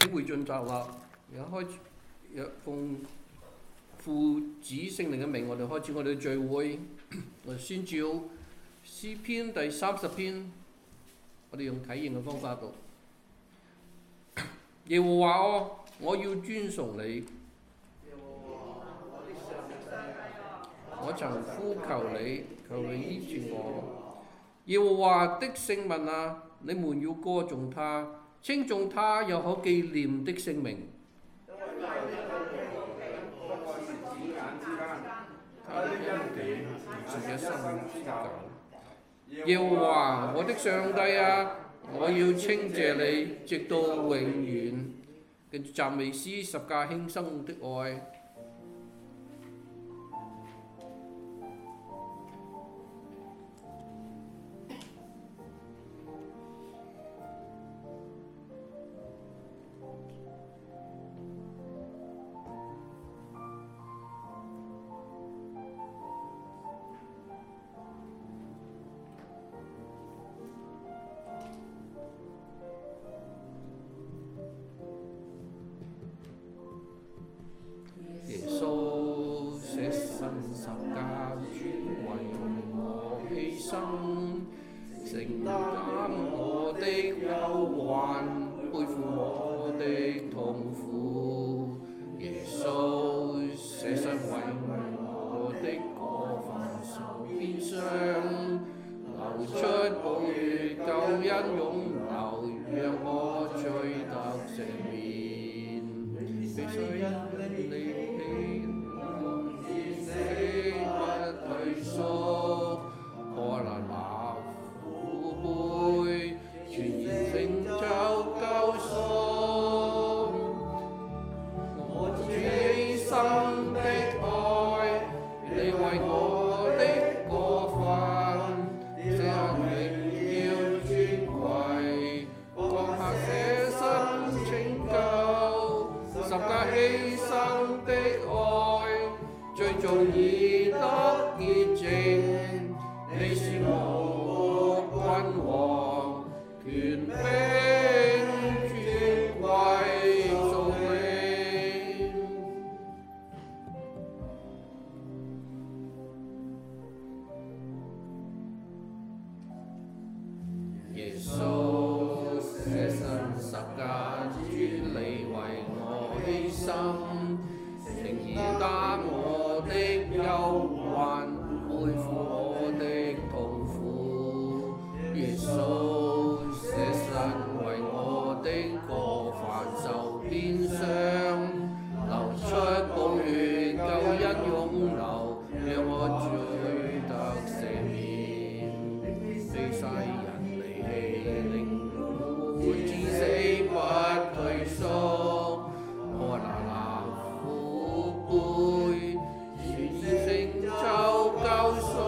喺會眾站立，而家開始奉父子聖靈嘅名，我哋開始我哋嘅聚會。我哋宣召詩篇第30篇，我哋用啟應嘅方法讀。耶和華啊，我要尊崇你。我曾呼求你，求你醫治我。耶和華的聖民啊，你們要歌頌他，稱頌他又可紀念的聖名。他的恩典是一生之久。耶和華我的上帝啊，我要稱謝你，直到永遠。跟住讚美詩十架輕生的愛。耶穌捨身十架，專為我犧牲，承擔我的憂患，背負我的痛苦。耶穌捨身為我的過犯受鞭傷，流出寶血救恩湧流，讓我罪得赦免。被罪人離棄，死不退縮，可能那苦杯，全然成就救贖。我主犧牲的愛，你為我的過犯，這榮耀尊貴，降下捨身拯救。十架犧牲的愛，最終已得潔淨。你是我君王，權柄尊貴屬靈。耶穌捨身十架，專你為我犧牲，承擔我的憂患，背負我的痛苦。耶穌捨身為我的過犯受鞭傷，流出寶血救恩湧流，讓我罪得赦免。被世人離棄，令我至死不退縮。我那苦杯，全然成就救贖。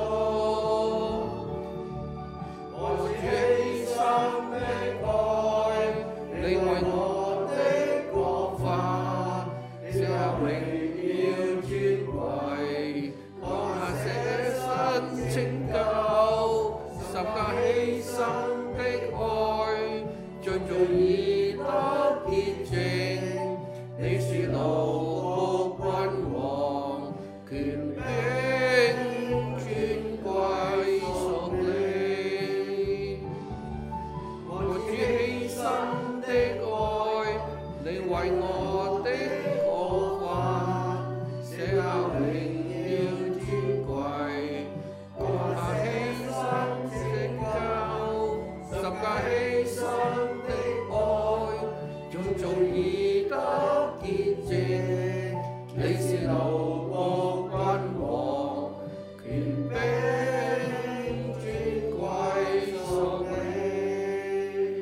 我主犧牲的愛，你為我的過犯，這榮耀尊貴，降下捨身拯救。十架犧牲的愛，最終已得潔淨。你是奴僕君王，權柄尊貴屬靈。我主犧牲的愛，你為我的過犯，這榮耀尊貴，降下犧牲拯救。十架犧牲的愛，最終已得潔淨。你是奴僕君王，權柄尊貴屬靈。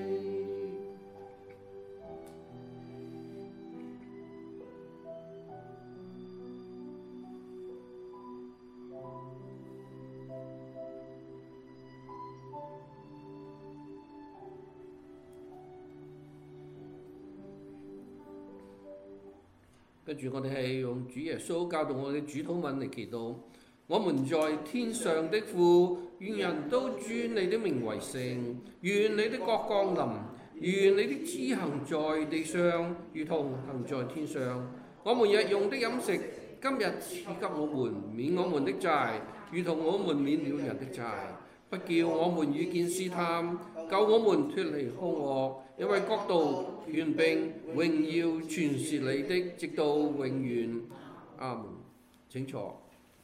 跟住我哋係用主耶穌教導我哋主禱文嚟祈禱。我們在天上的父，願人都尊你的名為聖，願你的國降臨， 願你的旨行在地上，如同行在天上。我們日用的飲食，今日賜給我們，免我們的債，如同我們免了人的債。不叫我們遇見試探，救我們脱離兇惡，因為國度、權柄、榮耀全是你的，直到永遠。阿門。請坐。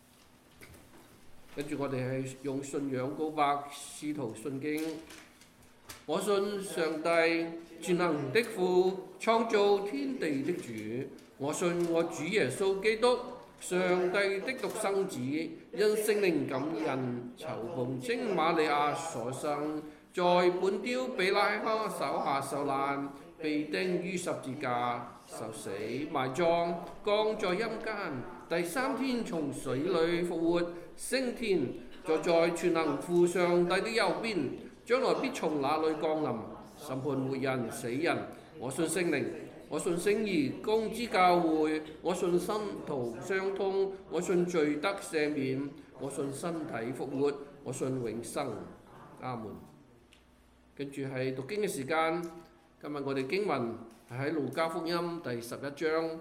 跟住我哋係用信仰告白使徒信經。我信上帝全能的父，創造天地的主。我信我主耶穌基督，上帝的獨生子，因聖靈感孕，囚奉精瑪利亞所生，在本丟彼拉多手下受難，被釘於十字架，受死，埋葬，降在陰間，第三天從死裏復活，升天，坐在全能父上帝的右邊，將來必從那裏降臨，審判活人死人。我信聖靈，我信聖義，公之教會，我信生徒相通，我信罪得赦免，我信身體復活，我信永生。阿門。跟住係讀經嘅時間，今日我哋經文係喺路加福音第11章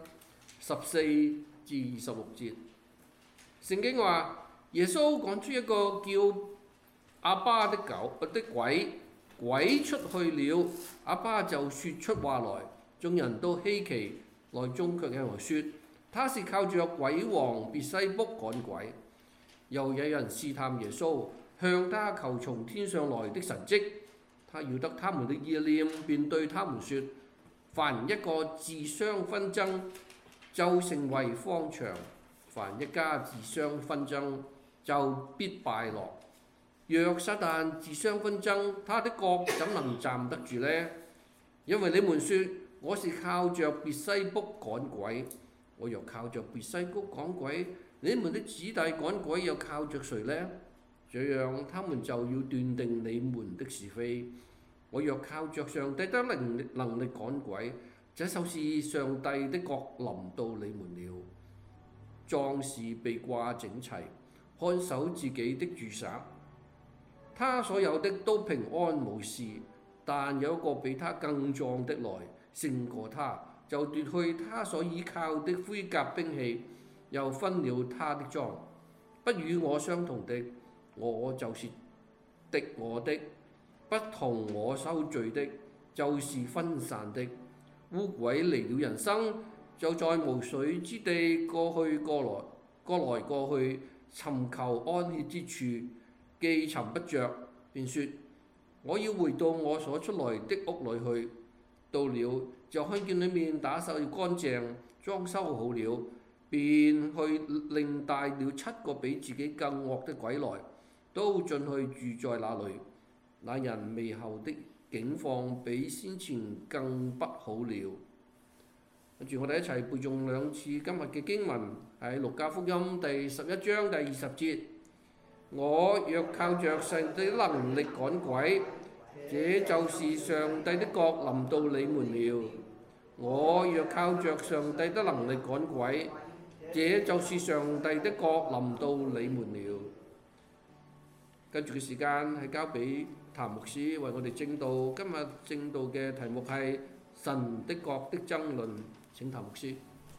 14至26節。聖經話，耶穌趕出一個叫阿巴的鬼，鬼出去了，阿巴就說出話來，眾人都稀奇，內中卻有人說他是靠着鬼王別西卜趕鬼。又有人試探耶穌，向他求從天上來的神蹟。他要得他們的意念，便對他們說：凡一個自相紛爭，就成為荒場；凡一家自相紛爭，就必敗落。若撒但自相紛爭，他的國怎能站得住呢？因為你們說我是靠着別西卜趕鬼，我若靠着別西卜趕鬼，你們的子弟趕鬼又靠着誰呢？這樣他們就要斷定你們的是非。我若靠着上帝的能力趕鬼，這就是上帝的國臨到你們了。壯士被掛整齊，看守自己的住宅，他所有的都平安無事，但有一個比他更壯的來，勝過他，就奪去他所依靠的盔甲兵器，又分了他的贓。不與我相同的，我就是敵我的；不同我收罪的，就是分散的。污鬼離了人生，就在無水之地過來過去，尋求安歇之處，既尋不着，便說：我要回到我所出來的屋裏去。到了，就看見裏面打掃乾淨，裝修好了，便去另帶了7個比自己更惡的鬼來，都進去住在那裏。那人未後的境況比先前更不好了。跟住我哋一齊背誦2次今日嘅經文，喺路加福音第11章第20節。我若靠着上帝的能力趕鬼，這就是上帝的國臨到你們了。我若靠着上帝的能力趕鬼，這就是上帝的國臨到你們了。跟住嘅時間係交俾譚牧師為我哋證道。今日證道嘅題目係神的國的爭論。請譚牧師。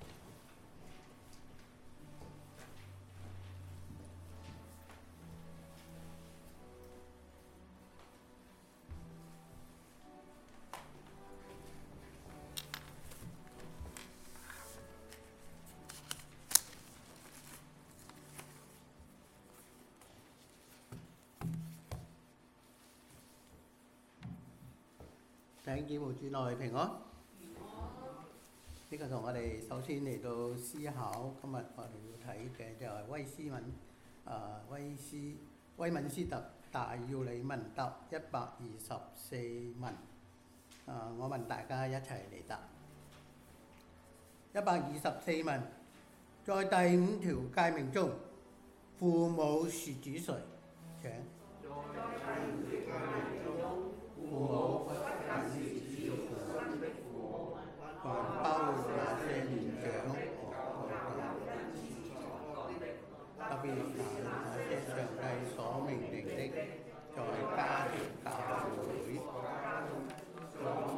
弟兄姊妹主內平安。呢個同我哋首先嚟到思考，今日我哋要睇嘅就係威敏斯特大要理問答124問。我問大家一齊嚟答。124問，在第5條誡命中，父母是指誰？請。在第5條誡命中，父母不僅是指父親的父母，還包括那些年長和特別那些上帝所命令的，在家庭教會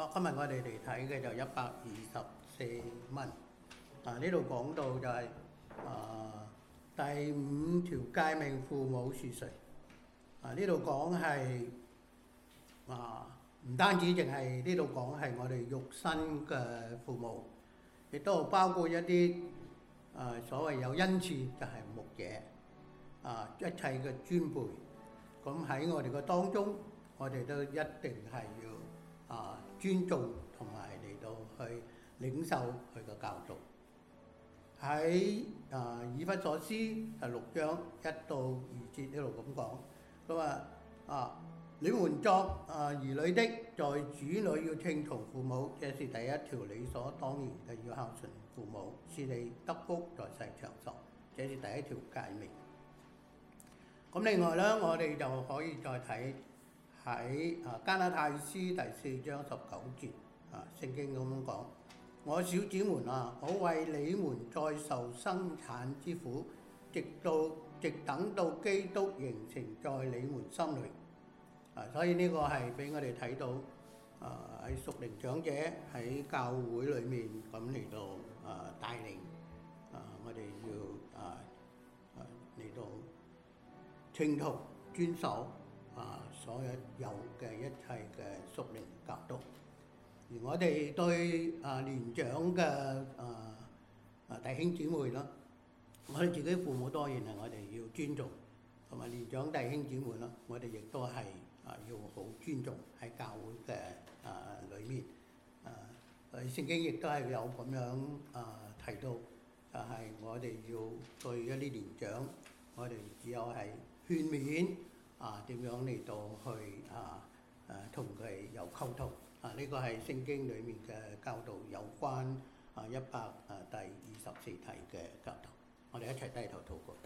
今日我哋嚟睇嘅就124蚊。呢度講到就係、第5條誡命，父母是誰？呢度講係唔單止淨係呢度講係我哋肉身嘅父母，亦都包括一啲所謂有恩賜就係牧者一切嘅尊輩。咁喺我哋嘅當中，我哋都一定係要尊重同埋嚟到去領受佢嘅教導。喺以弗所書第6章1到2節呢度咁講，佢話你們作兒女的，在主裏要聽從父母，這是第一條理所當然嘅，要孝順父母，使你得福在世長壽，這是第一條誡命。咁另外咧，我哋就可以再睇喺加拉太書第4章19節，聖經咁講：我小子們我為你們再受生產之苦，直等到基督形成在你們心裏。所以呢個係俾我哋睇到喺屬靈長者喺教會裏面咁嚟到帶領我哋要嚟到聽從遵守所有嘅一切嘅屬靈教導。而我哋對年長嘅弟兄姊妹啦，我哋自己父母當然係我哋要尊重，同埋年長弟兄姊妹啦，我哋亦都係要好尊重喺教會嘅裏面。聖經亦都係有咁樣提到，就係我哋要對一啲年長，我哋只有係勸勉點樣嚟到去同佢有溝通。呢個係聖經裡面嘅教導，有關第24題嘅教導。我哋一齊低頭禱告。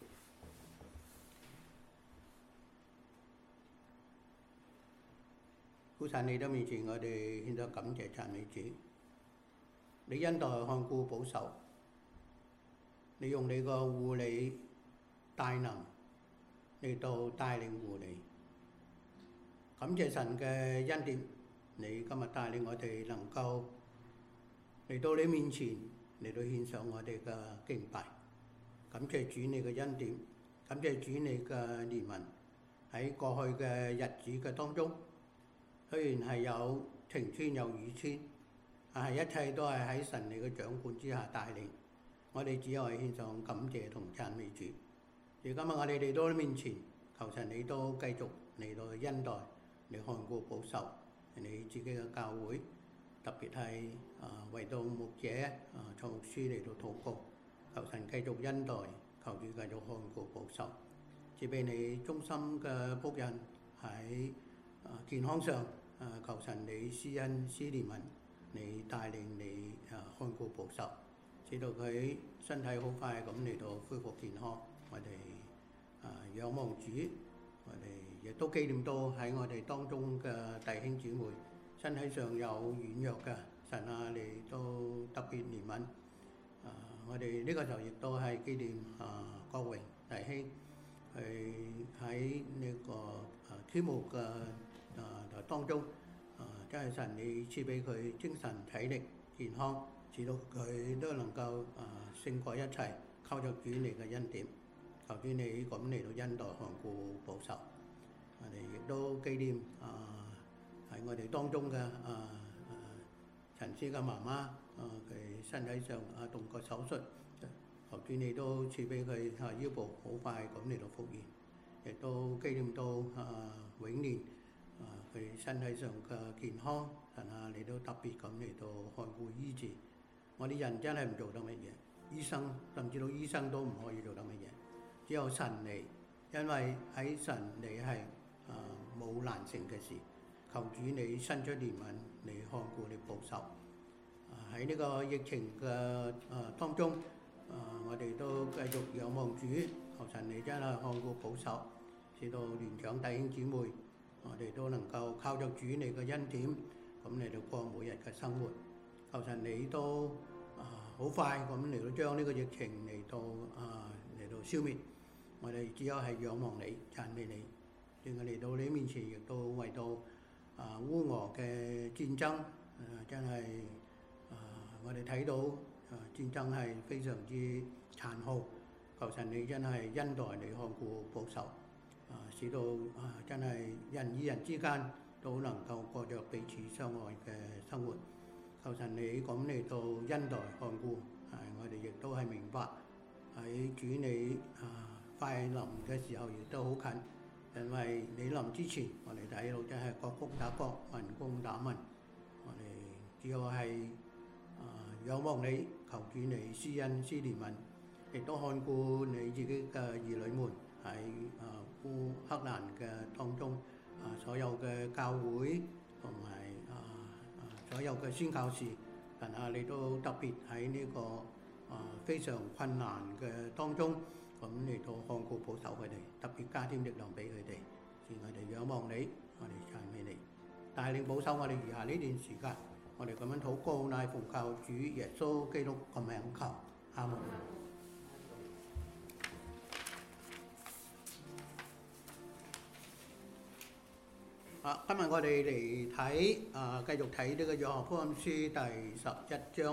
父神你的面前，我哋獻上感謝讚美主。你恩待看顧保守，你用你個護理大能嚟到帶領護理。感謝神嘅恩典，你今日帶領我哋能夠嚟到你面前，嚟到獻上我哋嘅敬拜。感謝主你嘅恩典，感謝主你嘅憐憫。喺過去嘅日子嘅當中，雖然係有晴天有雨天，但係一切都係喺神你嘅掌管之下帶領。我哋只有係獻上感謝同讚美主。而今日我哋嚟到你面前，求神你都繼續嚟到恩待，你看顧保守你自己嘅教會，特別係為到牧者蔡牧師嚟到禱告，求神繼續恩待，求主繼續看顧保守，賜俾你忠心嘅僕人喺健康上，求神你施恩施憐憫，你帶領你看顧保守，直到佢身體好快咁嚟到恢復健康。我哋仰望主，我哋亦都紀念到喺我哋當中嘅弟兄姊妹身體上有軟弱嘅，神你都特別憐憫。我哋呢個時候亦都係紀念國榮弟兄，佢喺呢個天幕嘅當中，真係神你賜俾佢精神體力健康，使到佢都能夠勝過一切，靠着主你嘅恩典，求主你咁嚟到恩待看顧保守。我哋亦都紀念喺我哋當中嘅陳師嘅媽媽，佢身體上動過手術，求主你都賜俾佢腰部好快咁嚟到復原，亦都紀念到永年佢身體上嘅健康，神你都特別咁嚟到看顧醫治。我哋人真係唔做得乜嘢，醫生甚至到醫生都唔可以做得乜嘢，只有神嚟，因為喺神你係冇難成嘅事。求主你伸出憐憫，你看顧你保守。喺呢個疫情嘅當中，我哋都繼續仰望主，求神你真係看顧保守，使到年長弟兄姊妹，我哋都能夠靠着主你嘅恩典，咁嚟到過每日嘅生活。求神你都好快咁嚟到將呢個疫情嚟到消滅。我哋只有係仰望你、讚美你。另外嚟到你面前，亦都為到烏俄嘅戰爭，真係我哋睇到戰爭係非常之殘酷。求神你真係恩待你看顧保守，使到真係人與人之間都能夠過着彼此相愛嘅生活。求神你咁嚟到恩待看顧，我哋亦都係明白喺主你快臨嘅時候亦都好近，因為你臨之前，我哋睇到真係國攻打國，民攻打民，我哋只有係仰望你，求主你施恩施憐憫，亦都看顧你自己嘅兒女們喺烏克蘭嘅當中，所有嘅教會同埋所有嘅宣教士，神你都特別喺呢個非常困難嘅當中，咁嚟到看顧保守佢哋，特別加添力量俾佢哋，使我哋仰望你，我哋讚美你，帶領保守我哋餘下呢段時間，我哋咁樣禱告，乃奉靠主耶穌基督嘅名求，阿門。今日我哋嚟睇繼續睇呢個約翰福音書第11章。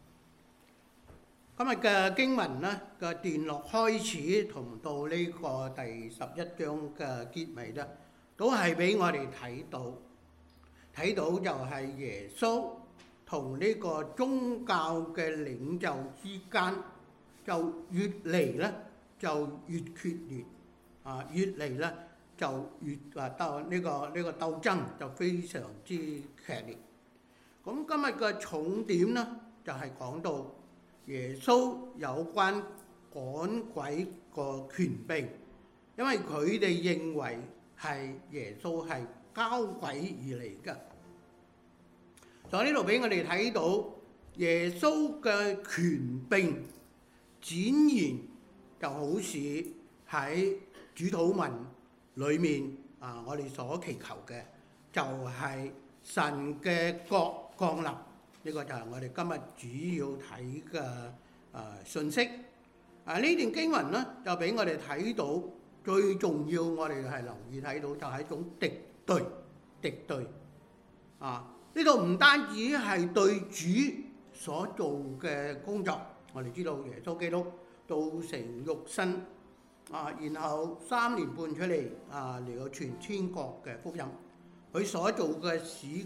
今日嘅經文呢個段落開始同到呢個第11章嘅結尾呢，都係俾我哋睇到就係耶穌同呢個宗教嘅領袖之間就越嚟呢就越決裂，越嚟呢就越鬥呢個鬥爭就非常之劇烈。咁今日嘅重點呢就係講到耶穌有關趕鬼個權柄，因為佢哋認為係耶穌係交鬼而嚟嘅。所以呢度俾我哋睇到耶穌嘅權柄展現就好似喺主禱文裏面我哋所祈求嘅就係神嘅國降臨。呢個就係我哋今日主要睇嘅信息。呢段經文呢，就俾我哋睇到最重要，我哋係留意睇到就係一種敵對。呢度唔單止係對主所做嘅工作，我哋知道耶穌基督道成肉身，然後3年半出嚟嚟到傳天國嘅福音。佢所做嘅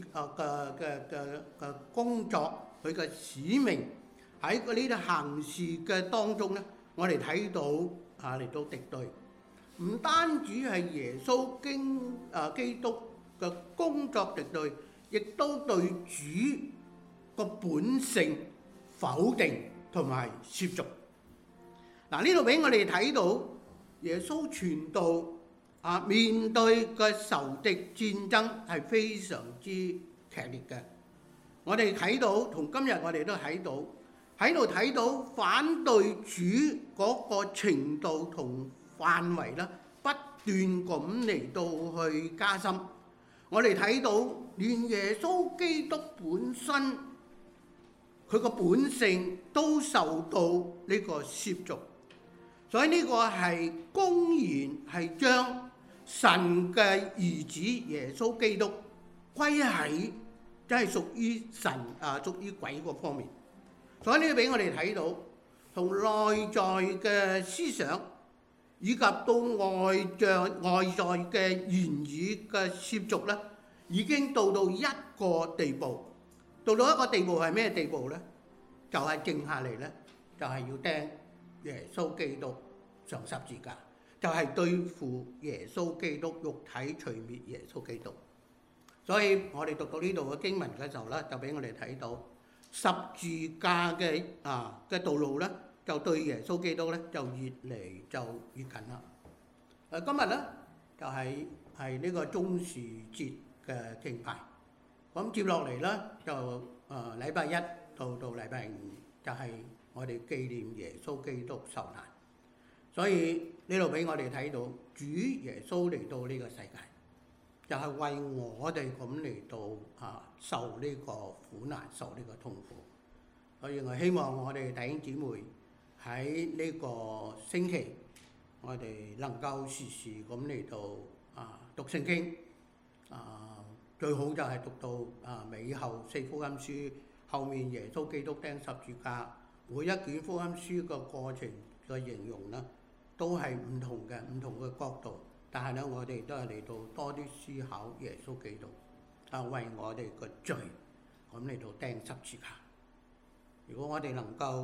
工作，佢嘅使命喺呢啲行事嘅當中呢，我哋睇到嚟到敵對，唔單止係耶穌基督嘅工作敵對，亦都對主個本性否定同埋褻瀆。呢度俾我哋睇到耶穌傳道面對嘅仇敵戰爭係非常之劇烈嘅。我哋睇到同今日我哋都喺度睇到反對主嗰個程度同範圍啦，不斷咁嚟到去加深。我哋睇到連耶穌基督本身佢個本性都受到呢個褻瀆，所以呢個係公然係將神嘅兒子耶穌基督歸喺即係屬於神屬於鬼嗰方面。所以呢個俾我哋睇到從內在嘅思想以及到外在嘅言語嘅褻瀆咧，已經到一個地步。到一個地步係咩地步咧？就係靜下嚟咧，就係要釘耶穌基督上十字架，就係對付耶穌基督，肉體除滅耶穌基督。所以我哋讀到呢度嘅經文嘅時候咧，就俾我哋睇到十字架嘅道路咧，就對耶穌基督咧就越嚟就越近啦。今日咧就係呢個棕樹節嘅敬拜。咁接落嚟咧就禮拜一到禮拜五就係我哋紀念耶穌基督受難。所以呢度俾我哋睇到主耶穌嚟到呢個世界，就係為我哋咁嚟到受呢個苦難，受呢個痛苦。所以我希望我哋弟兄姊妹喺呢個星期，我哋能夠時時咁嚟到讀聖經， 最好就係讀到尾後4福音書後面耶穌基督釘十字架，每一卷福音書個過程嘅形容呢，都係唔同嘅角度。但係咧，我哋都係嚟到多啲思考耶穌基督為我哋個罪咁嚟到釘十字架。如果我哋能夠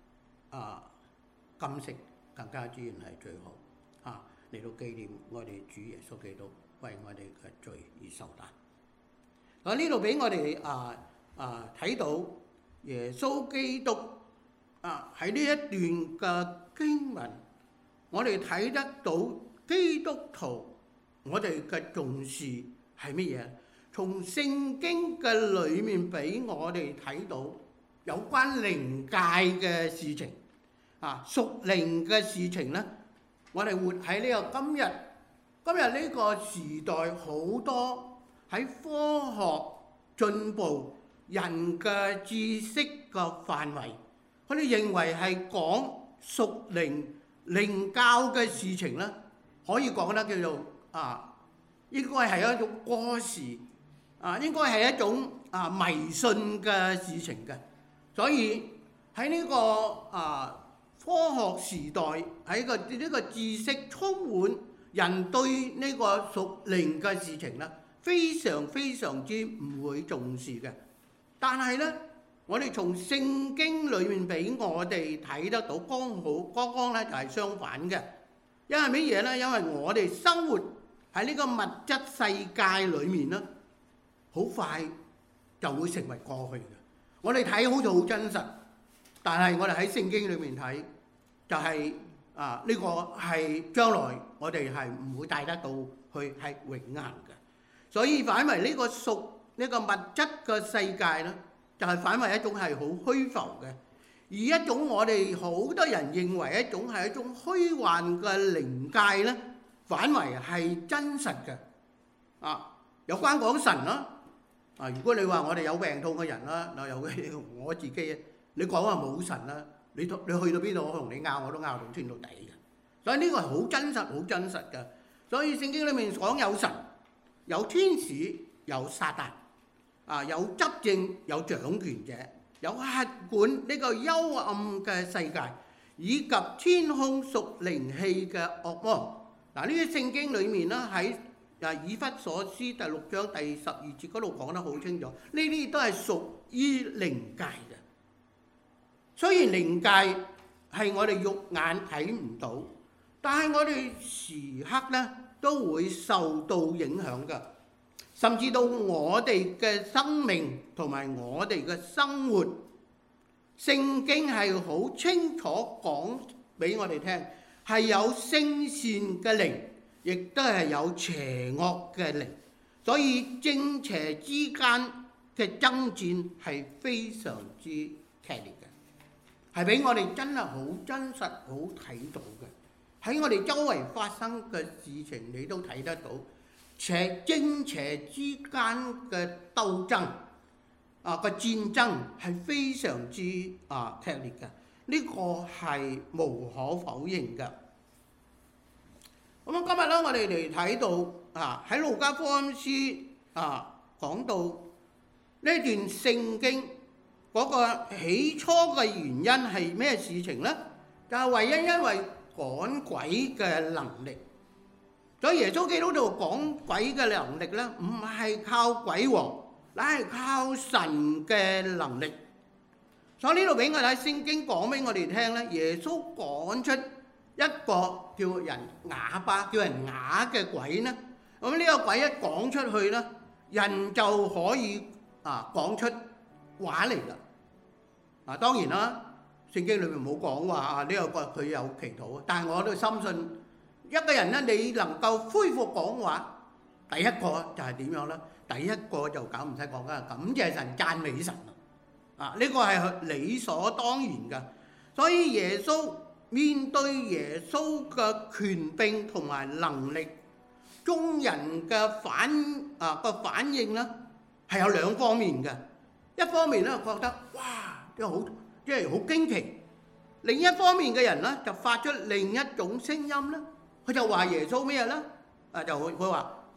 禁食，更加自然係最好嚟到紀念我哋主耶穌基督為我哋嘅罪而受難。呢度俾我哋睇到耶穌基督喺呢一段嘅經文，我哋睇得到基督徒我哋嘅重視係乜嘢？從聖經嘅裏面俾我哋睇到有關靈界嘅事情屬靈嘅事情呢，我哋活喺呢個今日呢個時代，好多喺科學進步、人嘅知識嘅範圍，佢哋認為係講屬靈靈教嘅事情呢，可以講得叫做應該係一種過時應該係一種迷信嘅事情嘅。所以喺呢個科學時代，喺呢個知識充滿，人對呢個屬靈嘅事情呢，非常之唔會重視嘅。但係呢，我哋從聖經裏面俾我哋睇得到，剛剛呢就係相反嘅。因為乜嘢呢？因為我哋生活喺呢個物質世界裏面呢，好快就會成為過去嘅。我哋睇好似好真實，但係我哋喺聖經裏面睇，就係呢個係將來我哋係唔會帶得到去，係永恆嘅。所以反為呢個屬呢個物質嘅世界呢，就係反為一種係好虛浮嘅，而一種我哋好多人認為一種係一種虛幻嘅靈界呢，反為係真實嘅。有關講神啦，如果你話我哋有病痛嘅人啦，我自己，你講話冇神啦，你去到邊度，我同你拗我都拗到天到底嘅。所以呢個係好真實嘅。所以聖經裏面講有神、有天使、有撒旦，有執政、有掌權者、有轄管呢個幽暗嘅世界，以及天空屬靈氣嘅惡魔。呢啲聖經裏面咧喺以弗所書第6章第12節嗰度講得好清楚，呢啲都係屬於靈界嘅。雖然靈界係我哋肉眼睇唔到，但係我哋時刻咧都會受到影響嘅，甚至到我哋嘅生命同埋我哋嘅生活，聖經係好清楚講俾我哋聽，係有聖善嘅靈，亦都係有邪惡嘅靈，所以正邪之間嘅爭戰係非常之劇烈嘅，係俾我哋真係好真實好睇到嘅。喺我哋周圍發生嘅事情，你都睇得到正邪之間嘅鬥爭個戰爭係非常之劇烈嘅，呢個係無可否認嘅。咁今日咧，我哋嚟睇到喺路加福音書講到呢段聖經嗰個起初嘅原因係咩事情呢？就係唯一因為趕鬼嘅能力。所以耶穌基督度趕鬼嘅能力呢，唔係靠鬼王，乃係靠神嘅能力。所以呢度俾我睇聖經講俾我哋聽呢，耶穌趕出一個叫人啞巴、叫人啞嘅鬼呢，咁呢個鬼一講出去呢，人就可以講出話嚟啦。當然啦，聖經裏面冇講話呢個佢有祈禱，但係我都深信一個人呢，你能夠恢復講話，第一個就係點樣呢？第一個就唔使講啦，感謝神、讚美神呢個係理所當然嘅。所以耶穌面對耶穌嘅權柄同埋能力，眾人嘅反應呢係有兩方面嘅。一方面呢覺得哇，即係好驚奇；另一方面嘅人呢就發出另一種聲音呢，佢就話耶穌咩呢？佢話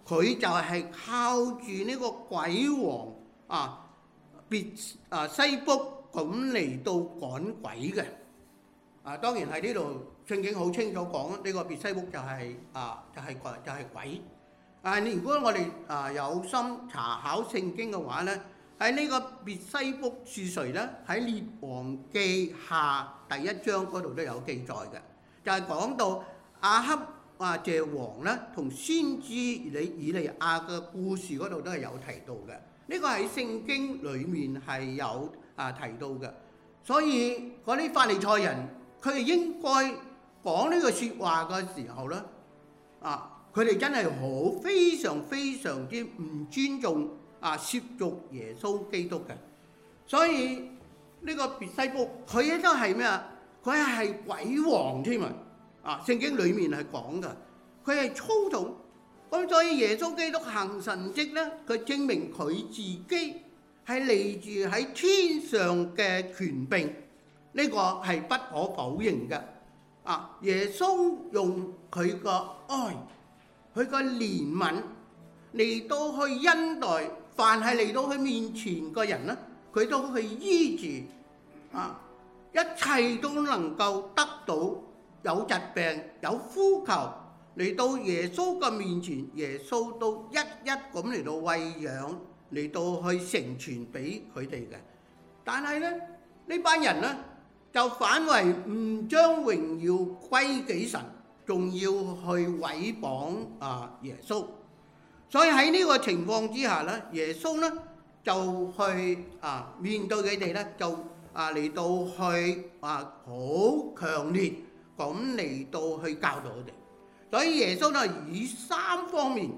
佢就係靠住呢個鬼王別西卜咁嚟到趕鬼嘅。當然喺呢度聖經好清楚講呢個別西卜就係鬼。如果我哋有心查考聖經嘅話咧，喺呢個別西卜是誰咧？喺列王記下第1章嗰度都有記載嘅，就係講到亞哈謝王咧同先知以利亞嘅故事嗰度都係有提到嘅。呢個喺聖經裡面係有提到嘅，所以嗰啲法利賽人佢哋應該講呢個説話嘅時候咧，佢哋真係非常非常之唔尊重褻瀆耶穌基督嘅。所以呢個別西卜佢都係咩啊？佢係鬼王添啊！聖經裡面係講嘅，佢係粗重。咁所以耶穌基督行神蹟咧，佢證明佢自己係嚟自喺天上嘅權柄，呢個係不可否認嘅。耶穌用佢個愛、佢個憐憫嚟到去恩待凡係嚟到佢面前嘅人咧，佢都去醫治一切都能夠得到有疾病有呼求。嚟到耶穌嘅面前，耶穌都一一咁嚟到餵養，嚟到去成全俾佢哋嘅。但係咧，呢班人咧就反為唔將榮耀歸給神，仲要去毀謗耶穌。所以喺呢個情況之下咧，耶穌咧就去面對佢哋咧，就嚟到去好強烈咁嚟到去教導佢哋。所以耶穌就以三方面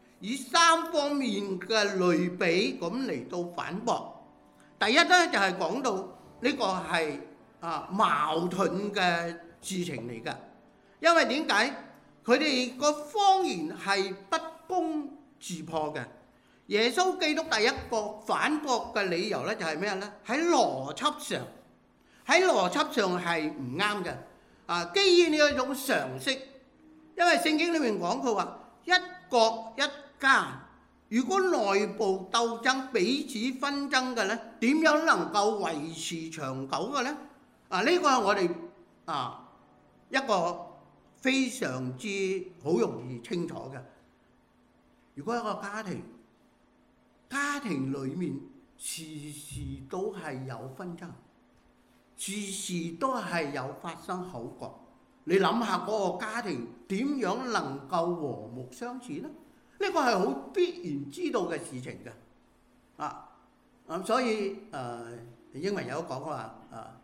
嘅類比咁嚟到反駁。第一咧就係講到呢個係矛盾嘅事情嚟㗎，因為點解佢哋個謊言係不攻自破嘅？耶穌基督第一個反駁嘅理由咧就係咩咧？喺邏輯上係唔啱嘅。基於呢一種常識。因為聖經裏面講佢話一國一家，如果內部鬥爭、彼此紛爭嘅咧，點樣能夠維持長久嘅咧？呢個係我哋一個非常之好容易清楚嘅。如果一個家庭裏面時時都係有紛爭，時時都係有發生口角。你諗下嗰個家庭點樣能夠和睦相處呢？呢個係好必然知道嘅事情嘅。所以英文有講話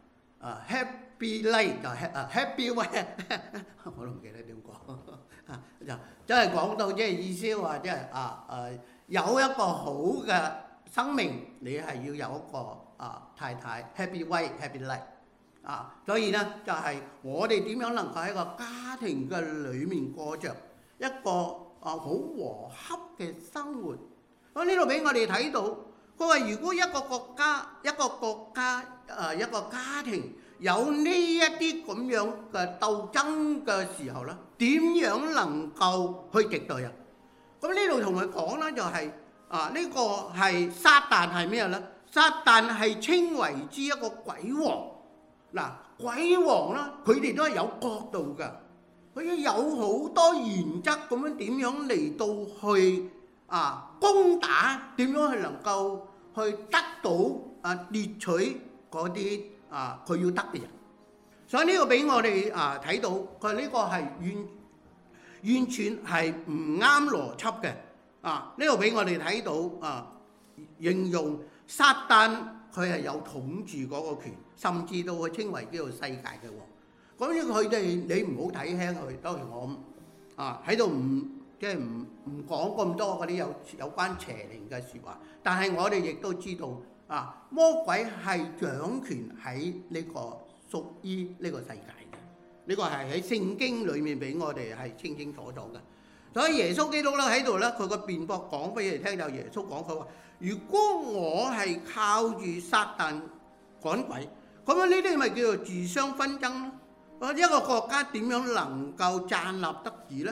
happy life 就happy wife 我都唔記得點講就真係講到即係意思話即係有一個好嘅生命，你係要有一個太太 happy wife happy life。所以咧就係我哋點樣能夠喺個家庭嘅裏面過着一個好和洽嘅生活。咁呢度俾我哋睇到，佢話如果一個國家、一個家庭有呢一啲咁樣嘅鬥爭嘅時候咧，點樣能夠去敵對啊？咁呢度同佢講咧就係呢個係撒旦係咩咧？撒旦係稱為之一個鬼王。鬼王啦，佢哋都係有角度㗎，佢有好多原則咁樣點樣嚟到去攻打，點樣去能夠去得到奪取嗰啲佢要得嘅人。所以呢個俾我哋睇到，佢呢個係完全係唔啱邏輯嘅。呢個俾我哋睇到形容撒旦。佢係有統治嗰個權，甚至到佢稱為叫做世界嘅王。咁佢哋你唔好睇輕佢。當然我喺度唔講咁多嗰啲有關邪靈嘅説話，但係我哋亦都知道魔鬼係掌權喺呢個屬於呢個世界嘅。呢個係喺聖經裡面俾我哋係清清楚楚嘅。所以耶穌基督咧喺度咧，佢個辯駁講俾你聽，就耶穌講佢話：如果我係靠住撒旦趕鬼，咁樣呢啲咪叫做自相紛爭咯？一個國家點樣能夠站立得住咧？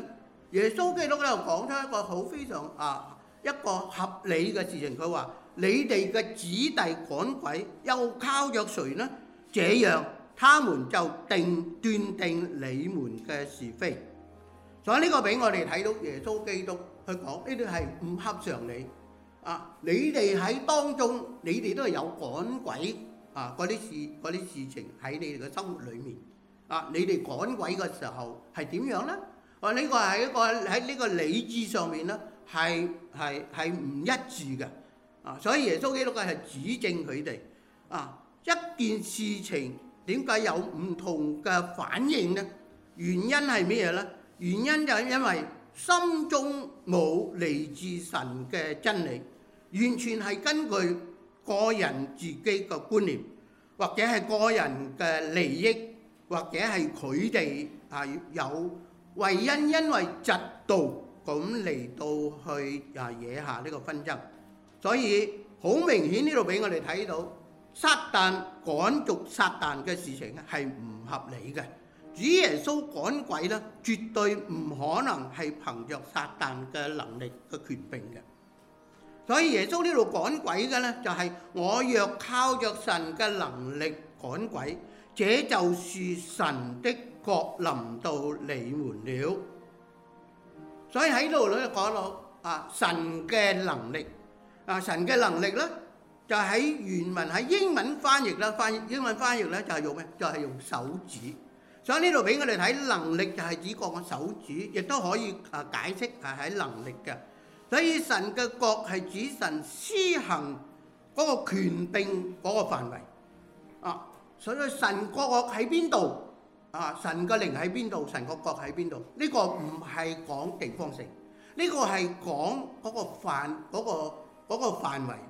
耶穌基督咧講出一個好非常一個合理嘅事情，佢話：你哋嘅子弟趕鬼，又靠着誰呢？這樣他們就斷定你們嘅是非。所以呢個俾我哋睇到耶穌基督去講呢啲係唔合常理。你哋喺當中，你哋都係有趕鬼嗰啲事情喺你哋嘅生活裏面。你哋趕鬼嘅時候係點樣呢？呢個係一個喺呢個理智上面咧係唔一致嘅。所以耶穌基督係指正佢哋一件事情點解有唔同嘅反應呢？原因係咩嘢呢？原因就係因為心中冇嚟自神嘅真理，完全係根據個人自己嘅觀念，或者係個人嘅利益，或者係佢哋有為因為嫉妒咁嚟到去惹下呢個紛爭。所以好明顯呢度俾我哋睇到，撒旦趕逐撒旦嘅事情係唔合理嘅。主耶穌趕鬼咧，絕對唔可能係憑着撒旦嘅能力嘅權柄嘅。所以耶穌呢度趕鬼嘅咧，就係我若靠着神嘅能力趕鬼，這就是神的國臨到你們了。所以喺度咧講到神嘅能力，神嘅能力咧就喺原文喺英文翻譯啦，英文翻譯咧就係用咩？就係用手指。所以呢度俾我哋睇能力就係指個手指，亦都可以解釋係喺能力嘅。所以神嘅國係指神施行嗰個權柄嗰個範圍。所以神國喺邊度？神嘅靈喺邊度？神個國喺邊度？呢個唔係講地方性，呢個係講嗰個範圍。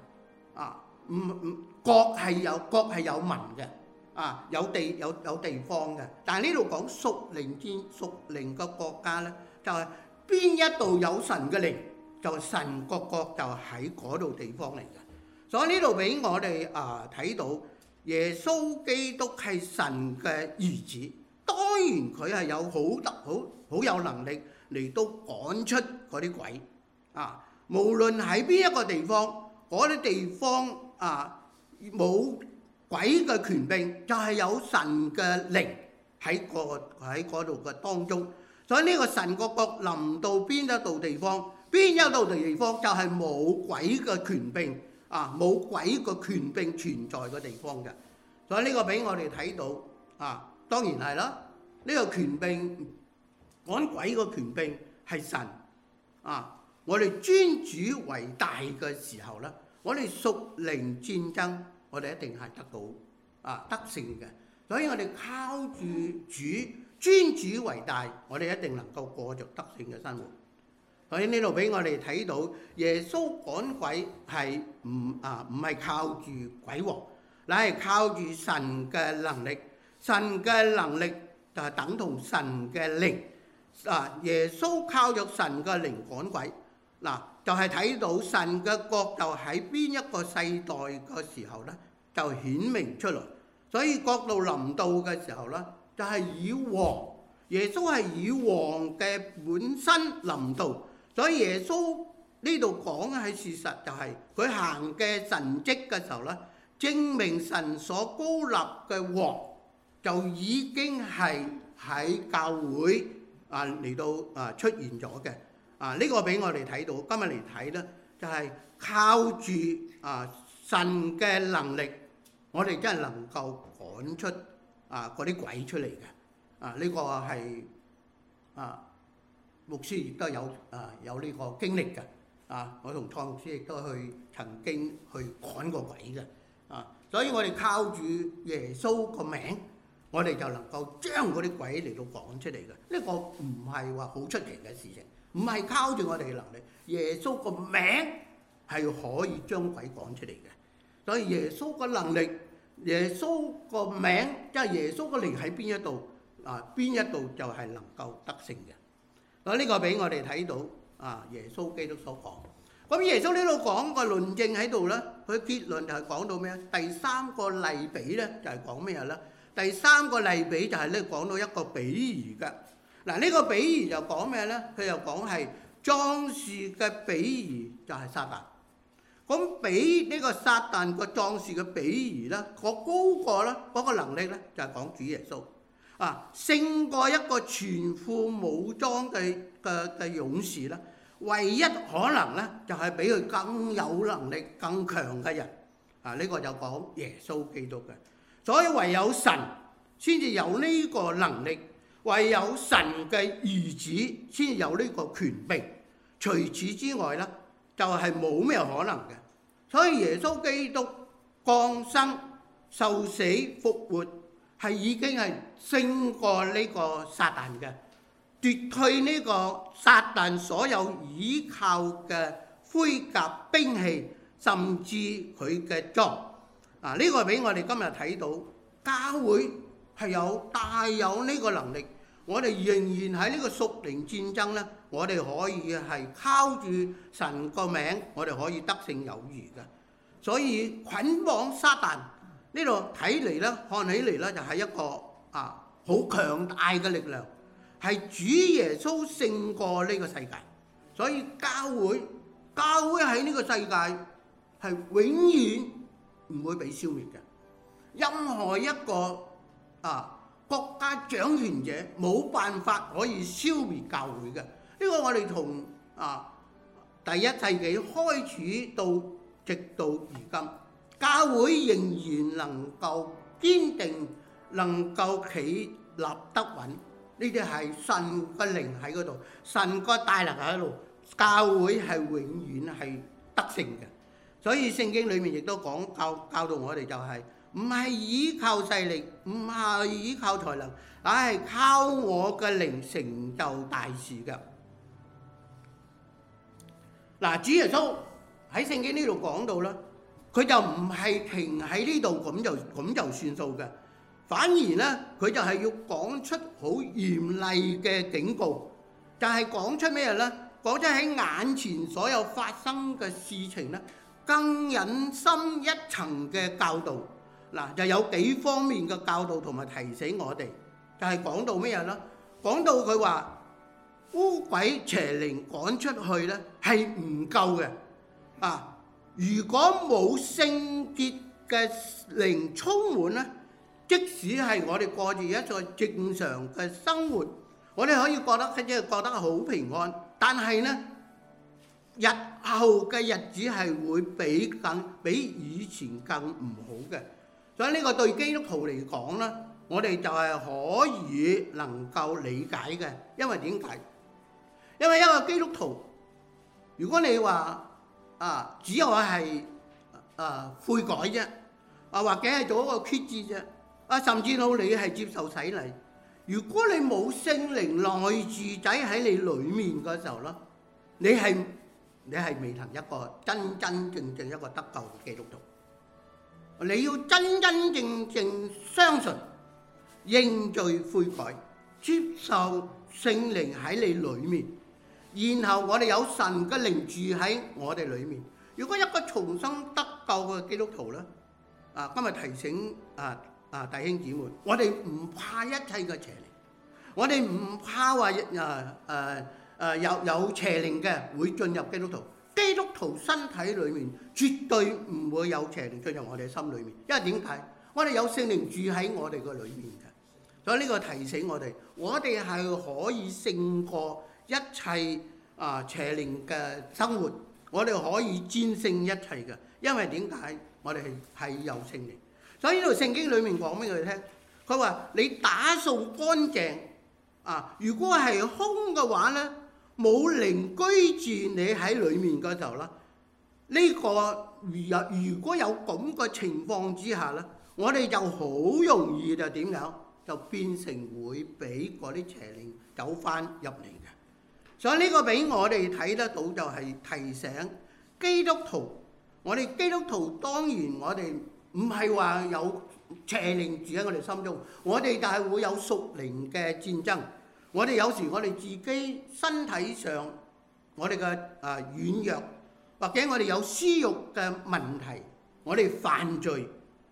國係有民嘅。有地方嘅，但係呢度講屬靈嘅國家咧，就係邊一度有神嘅靈，就神個國就喺嗰度地方嚟嘅。所以呢度俾我哋睇到耶穌基督係神嘅兒子，當然佢係有好有能力嚟到趕出嗰啲鬼。無論喺邊一個地方，嗰啲地方冇鬼嘅權柄，就係有神嘅靈喺嗰度嘅當中。所以呢個神個國臨到邊一度地方，邊一度地方就係冇鬼嘅權柄，冇鬼嘅權柄存在嘅地方嘅。所以呢個俾我哋睇到，當然係啦，呢個權柄趕鬼嘅權柄係神。我哋尊主為大嘅時候咧，我哋屬靈戰爭，我哋一定係得到得勝嘅。所以我哋靠住主，尊主為大，我哋一定能夠過着得勝嘅生活。所以呢度俾我哋睇到耶穌趕鬼係唔係靠住鬼王，乃係靠住神嘅能力。神嘅能力就係等同神嘅靈。耶穌靠着神嘅靈趕鬼，就係睇到神嘅國就喺邊一個世代嘅時候咧，就顯明出來。所以國度臨到嘅時候咧，就係以王，耶穌係以王嘅本身臨到。所以耶穌呢度講嘅係事實，就係佢行嘅神蹟嘅時候咧，證明神所高立嘅王就已經係喺教會嚟到出現咗嘅。呢個俾我哋睇到，今日嚟睇咧，就係靠住神嘅能力，我哋真係能夠趕出嗰啲鬼出嚟嘅。呢個係牧師亦都有呢個經歷嘅。我同蔡牧師亦都曾經去趕過鬼嘅。所以我哋靠住耶穌個名，我哋就能夠將嗰啲鬼嚟到趕出嚟嘅。呢個唔係話好出奇嘅事情。唔係靠住我哋嘅能力，耶穌個名係可以將鬼趕出嚟嘅。所以耶穌個能力，耶穌個名，即係耶穌個靈喺邊一度，邊一度就係能夠得勝嘅。所以呢個俾我哋睇到耶穌基督所講。咁耶穌呢度講個論證喺度咧，佢結論就係講到咩？第三個例比咧就係講咩咧？第三個例比就係咧講到一個比喻嘅。 嗱，呢個比喻就講咩呢？佢又講係壯士嘅比喻就係撒旦。咁比呢個撒旦個壯士嘅比喻呢，個高過呢嗰個能力呢，就係講主耶穌勝過一個全副武裝嘅勇士呢，唯一可能呢，就係比佢更有能力、更強嘅人。呢個就講耶穌基督嘅。所以唯有神先至有呢個能力，唯有神嘅兒子先有呢個權柄。除此之外呢，就係冇咩可能嘅。所以耶穌基督降生、受死、復活，係已經係勝過呢個撒旦嘅，奪去呢個撒旦所有倚靠嘅盔甲兵器，甚至佢嘅裝。呢個俾我哋今日睇到，教會係大有呢個能力。我哋仍然喺呢個屬靈戰爭呢，我哋可以係靠住神個名，我哋可以得勝有餘嘅。所以捆綁撒旦呢度睇嚟呢，看起嚟呢，就係一個好強大嘅力量，係主耶穌勝過呢個世界。所以教會喺呢個世界係永遠唔會被消滅嘅。任何一個國家掌權者冇辦法可以消滅教會嘅。呢個我哋從第一世紀開始到直到而今，教會仍然能夠堅定，能夠企立得穩。呢啲係神嘅靈喺嗰度，神個大能喺度，教會係永遠係得勝嘅。所以聖經裏面亦都講教導我哋就係唔係依靠勢力，唔係依靠才能，乃係靠我嘅靈成就大事嘅。主耶穌喺聖經呢度講到啦，佢就唔係停喺呢度咁就算數嘅，反而呢，佢就係要講出好嚴厲嘅警告，就係講出咩呢？講出喺眼前所有發生嘅事情呢，更引深一層嘅教導。就有幾方面嘅教導同埋提醒我哋，就係講到咩呢？講到佢話污鬼邪靈趕出去呢係唔夠嘅。如果冇聖潔嘅靈充滿呢，即使係我哋過住一個正常嘅生活，我哋可以覺得好平安，但係呢，日後嘅日子係會比以前更唔好嘅。所以呢個對基督徒嚟講呢，我哋就係可以能夠理解嘅。因為點解？因為一個基督徒，如果你話只有係悔改啫，或者係做一個決志啫，甚至到你係接受洗禮，如果你冇聖靈內住仔喺你裏面嘅時候咧，你係未曾一個真正一個得救嘅基督徒。你要真正相信、認罪悔改、接受聖靈喺你裏面，然後我哋有神嘅靈住喺我哋裏面。如果一個重生得救嘅基督徒咧，今日提醒弟兄姊妹，我哋唔怕一切嘅邪靈，我哋唔怕話有邪靈嘅會進入基督徒。基督徒身體裏面絕對唔會有邪靈進入我哋心裏面，因為點解？我哋有聖靈住喺我哋個裏面嘅，所以呢個提醒我哋係可以勝過一切邪靈嘅生活，我哋可以戰勝一切嘅，因為點解？我哋係有聖靈。所以呢度聖經裏面講俾佢哋聽，佢話你打掃乾淨如果係空嘅話呢，冇靈居住你喺裏面嗰時候啦，呢個如果有咁嘅情況之下咧，我哋就好容易就點樣就變成會俾嗰啲邪靈走翻入嚟嘅。所以呢個俾我哋睇得到就係提醒基督徒，我哋基督徒當然我哋唔係話有邪靈住喺我哋心中，我哋就係會有屬靈嘅戰爭。我哋有時我哋自己身體上我哋嘅軟弱，或者我哋有私慾嘅問題，我哋犯罪，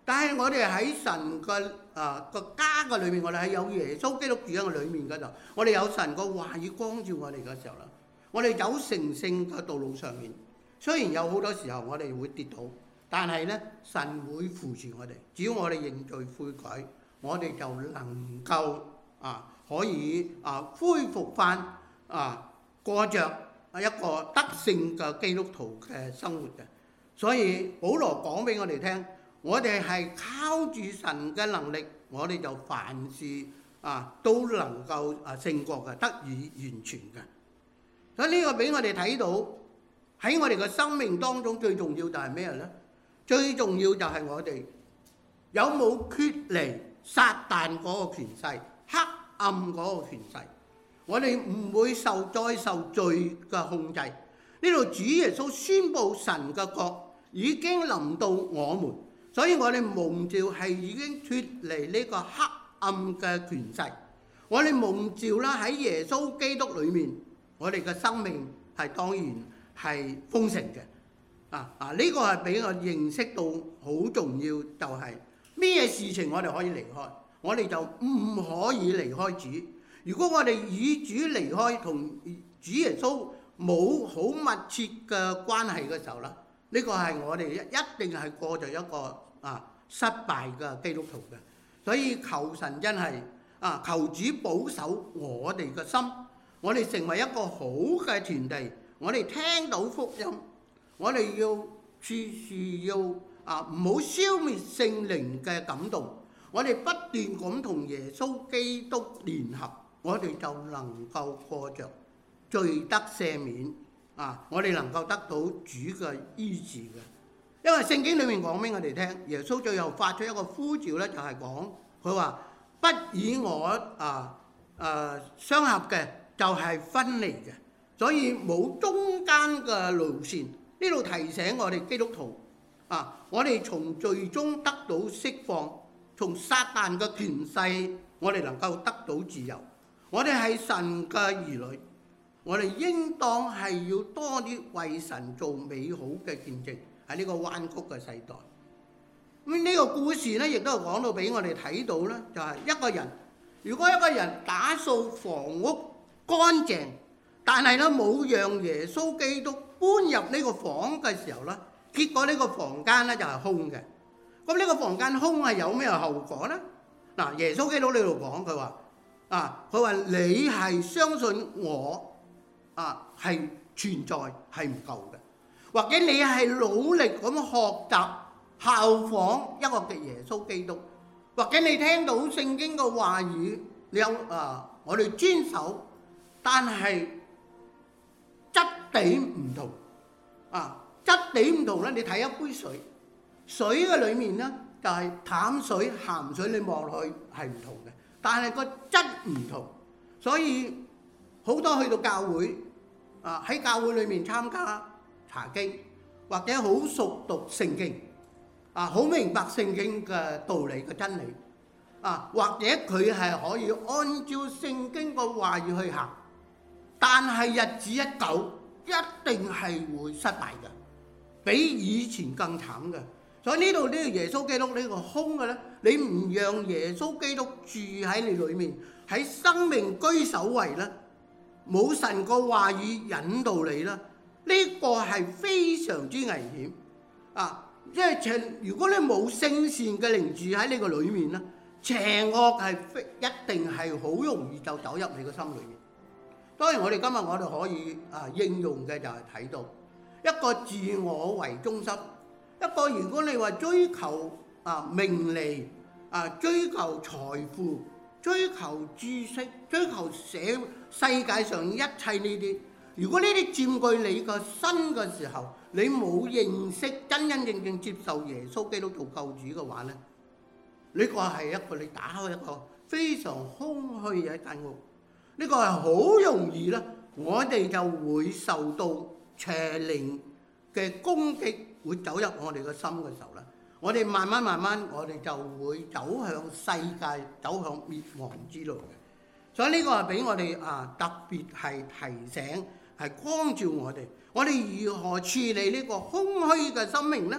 但係我哋喺神嘅個家嘅裏面，我哋係有耶穌基督住喺我裏面嗰度，我哋有神個話語光照我哋嘅時候啦，我哋走成聖嘅道路上面，雖然有好多時候我哋會跌倒，但係咧神會扶持我哋，只要我哋認罪悔改，我哋就能夠可以恢復翻過着一個得勝嘅基督徒嘅生活嘅。所以保羅講俾我哋聽，我哋係靠住神嘅能力，我哋就凡事都能夠勝過嘅，得以完全嘅。所以呢個俾我哋睇到喺我哋嘅生命當中最重要就係咩呢？最重要就係我哋有冇脫離撒旦嗰個權勢、黑暗嗰個權勢，我哋唔會再受罪嘅控制。呢度主耶穌宣布神嘅國已經臨到我們，所以我哋蒙召係已經脫離呢個黑暗嘅權勢。我哋蒙召啦喺耶穌基督裏面，我哋嘅生命係當然係豐盛嘅。呢個係俾我認識到好重要，就係咩事情我哋可以離開，我哋就唔可以離開主。如果我哋與主離開，同主耶穌冇好密切嘅關係嘅時候啦，呢個係我哋一定係過着一個失敗嘅基督徒嘅。所以求神真係求主保守我哋嘅心，我哋成為一個好嘅團隊，我哋聽到福音，我哋要處處要唔好消滅聖靈嘅感動，我哋不斷咁同耶穌基督聯合，我哋就能夠過着罪得赦免我哋能夠得到主嘅醫治嘅。因為聖經裏面講俾我哋聽，耶穌最後發出一個呼召咧，就係講佢話不以我相合嘅就係分離嘅，所以冇中間嘅路線。呢度提醒我哋基督徒我哋從罪中得到釋放，從撒旦嘅權勢，我哋能夠得到自由。我哋係神嘅兒女，我哋應當係要多啲為神做美好嘅見證，喺呢個彎曲嘅世代。咁呢個故事咧，亦都係講到俾我哋睇到咧，就係一個人，如果一個人打掃房屋乾淨，但係咧冇讓耶穌基督搬入呢個房嘅時候咧，結果呢個房間咧就係空嘅。咁呢個房間空係有咩後果咧？耶穌基督呢度講，佢話佢話你係相信我係存在係唔夠嘅，或者你係努力咁學習效仿一個嘅耶穌基督，或者你聽到聖經嘅話語，你有我哋遵守，但係質地唔同質地唔同咧。你睇一杯水，水嘅裡面咧就係淡水、鹹水，你望落去係唔同嘅，但係個質唔同。所以好多去到教會喺教會裏面參加查經，或者好熟讀聖經好明白聖經嘅道理嘅真理或者佢係可以按照聖經個話語去行，但係日子一久，一定係會失敗嘅，比以前更慘嘅。所以呢度呢個耶穌基督呢個空嘅咧，你唔讓耶穌基督住喺你裏面，喺生命居首位咧，冇神個話語引導你啦，呢個係非常之危險因為如果你冇聖善嘅靈住喺呢個裏面咧，邪惡係一定係好容易就走入你個心裏面。當然我哋今日我哋可以應用嘅就係睇到一個自我為中心，一個如果你話追求名利追求財富、追求知識、追求世界上一切呢啲，如果呢啲佔據你個身嘅時候，你冇認識真真正正接受耶穌基督做救主嘅話咧，呢個係一個你打開一個非常空虛嘅一間屋，呢個係好容易咧，我哋就會受到邪靈嘅攻擊，會走入我哋個心嘅時候咧，我哋慢慢我哋就會走向世界，走向滅亡之路嘅。所以呢個係俾我哋特別係提醒，係光照我哋，我哋如何處理呢個空虛嘅生命呢？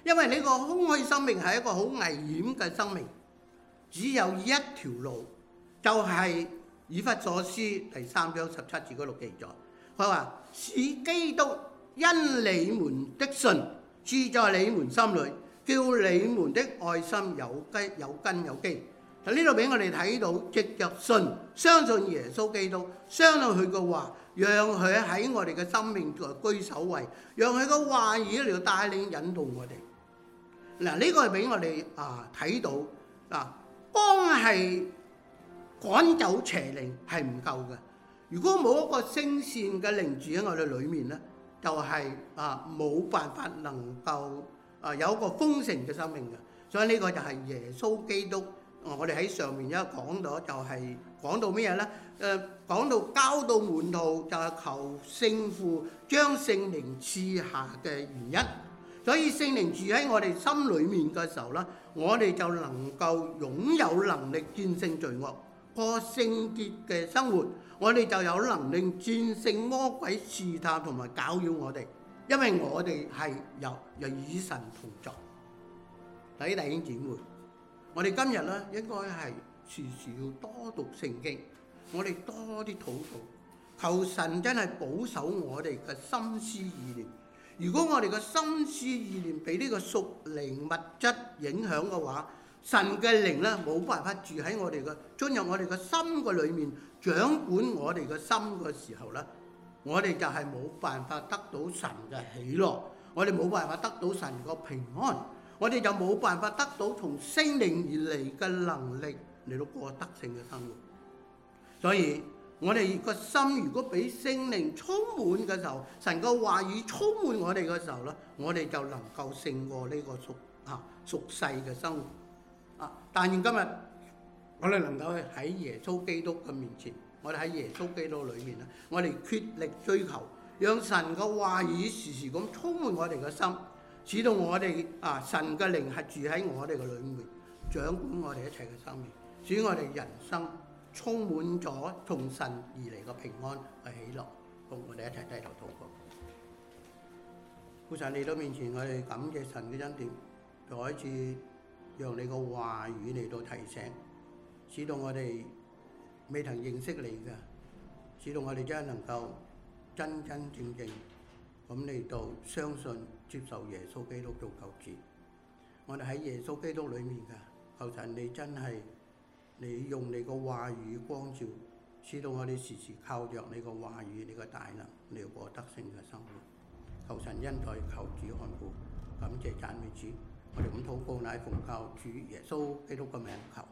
因為呢個空虛生命係一個好危險嘅生命，只有一條路，就係以弗所書第3章17節嗰度記載，佢話使基督因你們的信住在你們心裏，叫你們的愛心有根有基。喺呢度俾我哋睇到，藉着信相信耶穌基督，相信佢嘅話，讓佢喺我哋嘅生命居首位，讓佢嘅話語嚟帶領引導我哋。嗱，呢個係俾我哋睇到嗱，光係趕走邪靈係唔夠嘅。如果冇一個聖善嘅靈住喺我哋裏面咧，就係冇辦法能夠有一個豐盛嘅生命嘅。所以呢個就係耶穌基督。我哋喺上面一講到就係講到咩咧？講到交到門徒就係求聖父將聖靈賜下嘅原因。所以聖靈住喺我哋心裏面嘅時候咧，我哋就能夠擁有能力戰勝罪惡，過聖潔嘅生活。我哋就有能力戰勝魔鬼試探同埋攪擾我哋，因為我哋係有與神同在。弟兄姊妹，我哋今日咧應該係時時要多讀聖經，我哋多啲禱告，求神真係保守我哋嘅心思意念。如果我哋嘅心思意念俾呢個屬靈物質影響嘅話，神嘅靈咧冇辦法住喺我哋嘅進入我哋嘅心嘅裏面，掌管我哋嘅心嘅時候咧，我哋就係冇辦法得到神嘅喜樂，我哋冇辦法得到神個平安，我哋就冇辦法得到從聖靈而嚟嘅能力嚟到過得勝嘅生活。所以我哋個心如果俾聖靈充滿嘅時候，神嘅話語充滿我哋嘅時候咧，我哋就能夠勝過呢個屬世嘅生活。但願今日我哋能夠喺耶穌基督嘅面前，我哋喺耶穌基督裏面咧，我哋竭力追求，讓神嘅話語時時咁充滿我哋嘅心，使到我哋神嘅靈係住喺我哋嘅裏面，掌管我哋一切嘅生命，使我哋人生充滿咗從神而嚟嘅平安嘅喜樂。好，我哋一齊低頭禱告。父神嚟到面前，我哋感謝神嘅恩典，再一次讓你個話語嚟到提醒，使到我哋未曾認識你嘅，使到我哋真係能夠真真正正咁嚟到相信接受耶穌基督做救主。我哋喺耶穌基督裏面嘅，求神你真係你用你個話語光照，使到我哋時時靠着你個話語，你個大能嚟過得勝嘅生活。求神恩待，求主看顧，感謝讚美主。我哋咁禱告，乃奉靠主耶穌基督嘅名求。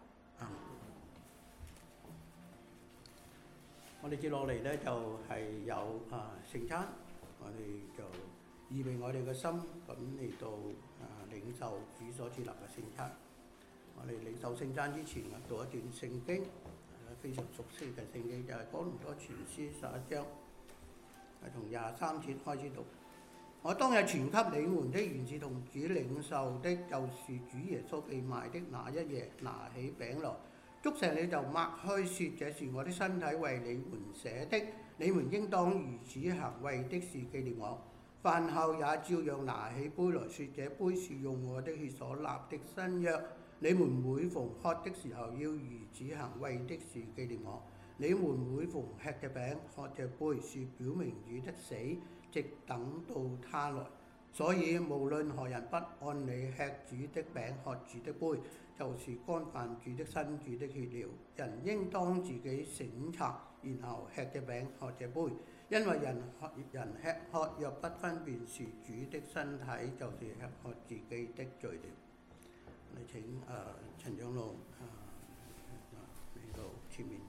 我哋接落嚟咧就係有聖餐，我哋就預備我哋嘅心咁嚟到領受主所設立嘅聖餐。我哋領受聖餐之前，我讀一段聖經，非常熟悉嘅聖經，就係哥林多前書11章，係從23節開始讀。我當日傳給你們的原是同主領受的，就是主耶穌被賣的那一夜，拿起餅來，祝謝了就擘開，說：這是我的身體，為你們捨的，你們應當如此行，為的是紀念我。飯後也照樣拿起杯來，說：這杯是用我的血所立的新約，你們每逢喝的時候要如此行，為的是紀念我。你們每逢吃這餅、喝這杯，是表明主的死，直等到他來。所以無論何人不按理吃主的餅、喝主的杯，就是干犯主的身、主的血了。人應當自己省察，然後吃這餅、喝這杯。因為人吃喝若不分辨是主的身體，就是吃喝自己的罪了。我哋請陳長老嚟到前面，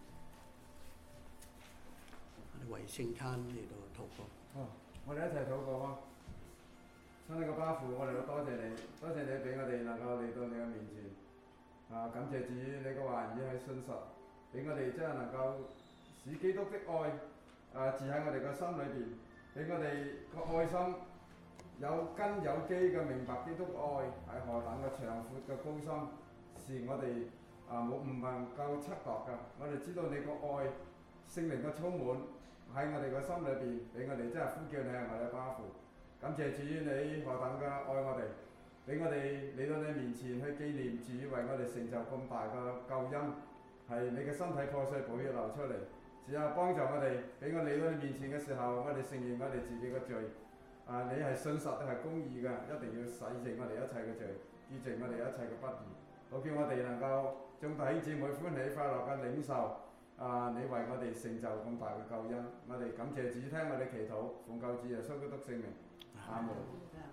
為聖餐嚟到禱告。 我哋一齊禱告啊！親愛嘅巴父，我哋都多謝你，多謝你俾我哋能夠嚟到你嘅面前。感謝主，你嘅話語係信實，俾我哋真係能夠使基督的愛住喺我哋嘅心裏邊，俾我哋個愛心有根有基嘅明白基督愛係何等嘅長闊嘅高深，是我哋唔能夠測度㗎。我哋知道你個愛聖靈嘅充滿喺我哋個心裏邊，俾我哋真係呼叫你係我哋嘅巴父。感謝主，你何等嘅愛我哋， 俾我哋嚟到你面前去紀念主為我哋成就咁大嘅救恩，係你嘅身體破碎寶血流出嚟。主啊，幫助我哋，俾我嚟到你面前嘅時候，我哋承認我哋自己嘅罪。你係信實係公義嘅，一定要洗淨我哋一切嘅罪，潔淨我哋一切嘅不義。好叫我哋能夠眾弟兄姊妹歡喜快樂嘅領受你為我哋成就咁大嘅救恩。我哋感謝主，聽我哋祈禱，奉救主耶穌基督聖名，阿門。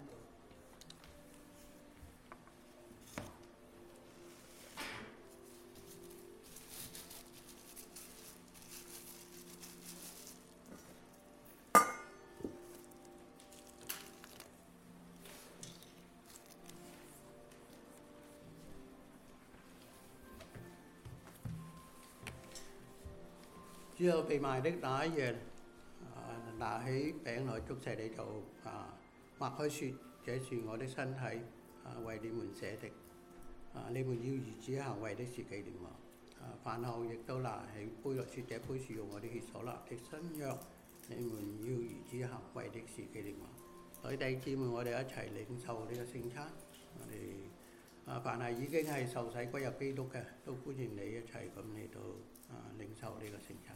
主有被賣的那一夜，拿起餅來祝謝你就擘開説：這是我的身體，為你們捨的。你們要如此行，為的是紀念我。飯後亦都拿起杯來説：這杯是用我的血所立的新約，你們要如此行，為的是紀念我。所以弟兄姊妹，我哋一齊領受呢個聖餐。我哋凡係已經係受洗歸入基督嘅，都歡迎你一齊咁嚟到領受呢個聖餐。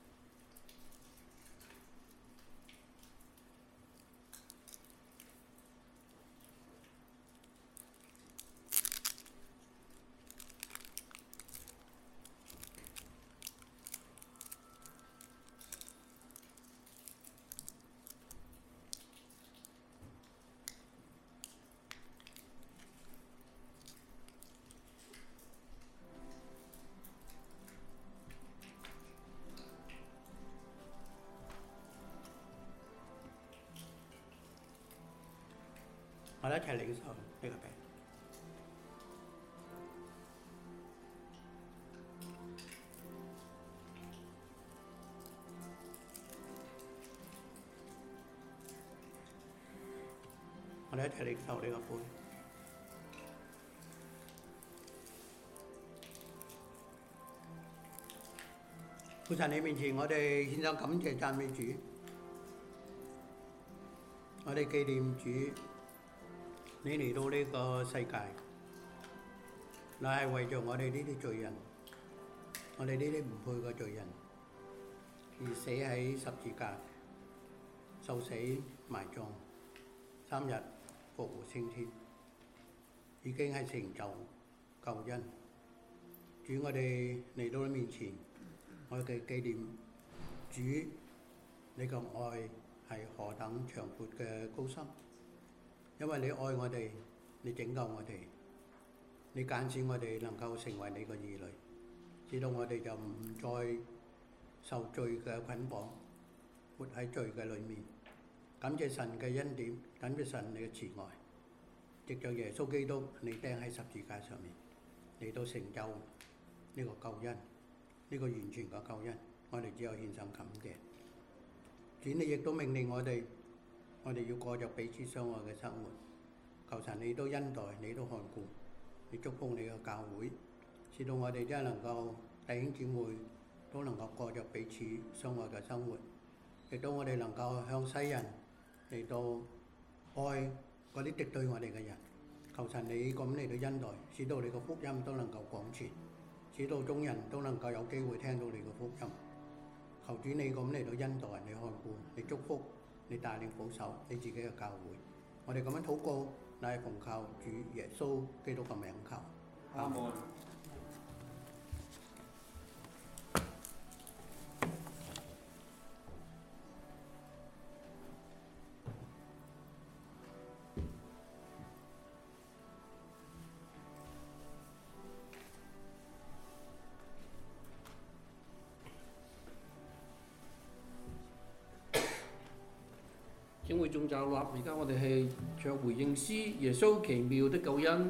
我哋一齊領受呢個餅。我哋一齊領受呢個杯。父神，你面前，我哋獻上感謝讚美主，我哋紀念主。你嚟到呢個世界，乃係為著我哋呢啲罪人，我哋呢啲唔配嘅罪人，而死喺十字架，受死埋葬，3日復活升天，已經係成就救恩。主，我哋嚟到你面前，我哋紀念主，你嘅愛係何等長闊嘅高深。因為你愛我哋，你拯救我哋，你揀選我哋能夠成為你嘅兒女，直到我哋就唔再受罪嘅捆綁，活喺罪嘅裏面。感謝神嘅恩典，感謝神你嘅慈愛，藉著耶穌基督，你釘喺十字架上面，嚟到成就呢個救恩，呢個完全嘅救恩，我哋只有獻上感謝。主，你亦都命令我哋要過着彼此相愛嘅生活。求神你都恩待，你都看顧，你祝福你嘅教會，使到我哋真係能夠弟兄姊妹都能夠過着彼此相愛嘅生活，亦都我哋能夠向世人嚟到愛嗰啲敵對我哋嘅人。求神你咁嚟到恩待，使到你嘅福音都能夠廣傳，使到眾人都能夠有機會聽到你嘅福音。求主你咁嚟到恩待，你看顧，你祝福，你帶領保守你自己嘅教會。我哋咁樣禱告，乃係奉靠主耶穌基督嘅名求。阿門。 請會眾站立，而家我哋係唱回應詩，耶穌奇妙的救恩。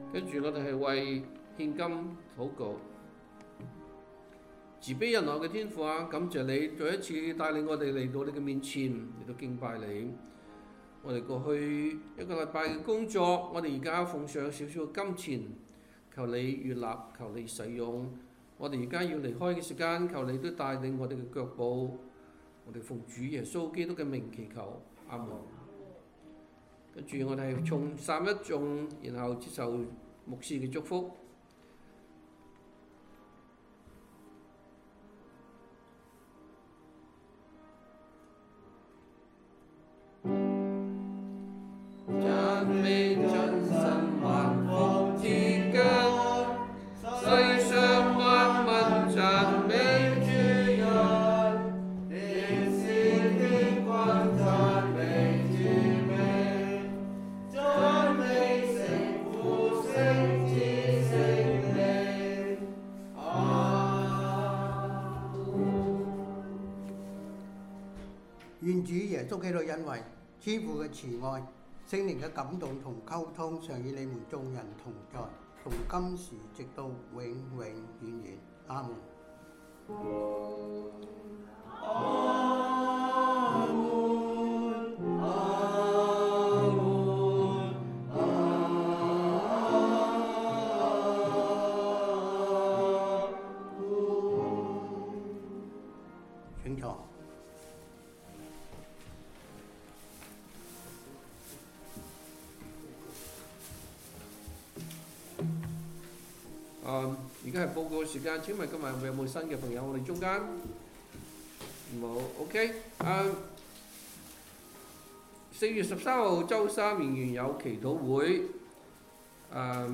跟住我哋係為獻金禱告。慈悲仁愛嘅天父啊，感謝你再一次帶領我哋嚟到你嘅面前，嚟到敬拜你。我哋過去一個禮拜嘅工作，我哋而家奉上少少嘅金錢，求你悅納，求你使用。我哋而家要離開嘅時間，求你都帶領我哋嘅腳步。我哋奉主耶穌基督嘅名祈求，阿門。跟住我哋係從三一眾，然後接受牧師嘅祝福。讚美真神萬福之根，世上萬民讚美主人，天使天君讚美主名，讚美聖父聖子聖靈，阿門。 願主耶穌基督恩惠、天父嘅慈愛、聖靈嘅感動同溝通，常與你們眾人同在，從今時直到永永遠遠。阿門。 阿門，阿門， 請坐。 而家係報告時間。請問今日有冇新嘅朋友？我哋中間冇 ，OK。4月13號週三仍然有祈禱會。而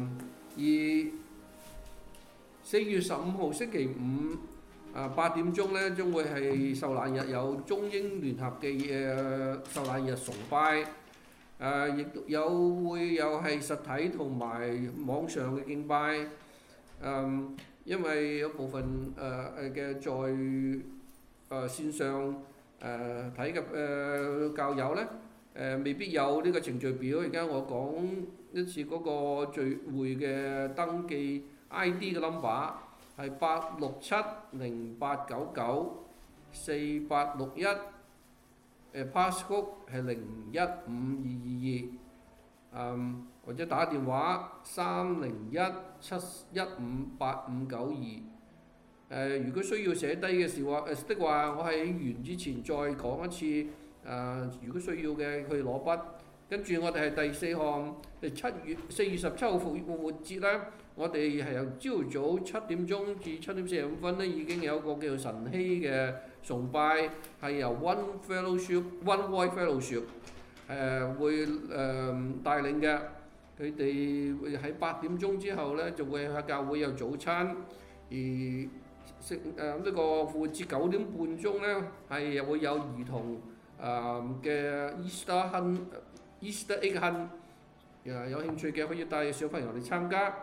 4月15號星期五8點鐘咧，將會係受難日，有中英聯合嘅受難日崇拜。亦會有係實體同埋網上嘅敬拜。因為有部分嘅在線上睇嘅教友咧，未必有呢個程序表。而家我講一次嗰個聚會嘅登記 ID 嘅 number 係86708994861，passcode 係015222。或者打電話301-715-8592。如果需要寫低嘅話，我喺完之前再講一次。如果需要嘅去攞筆。跟住我哋係第四項，4月17號復活節咧，我哋係由朝早7點鐘至7點45分咧，已經有一個叫做晨曦嘅崇拜，係由 One Voice Fellowship 會帶領嘅。佢哋會喺8點鐘之後咧，就會喺教會有早餐。而呢個復活節9點半鐘咧，係又會有兒童嘅 Easter Egg Hunt。有興趣嘅可以帶小朋友嚟參加。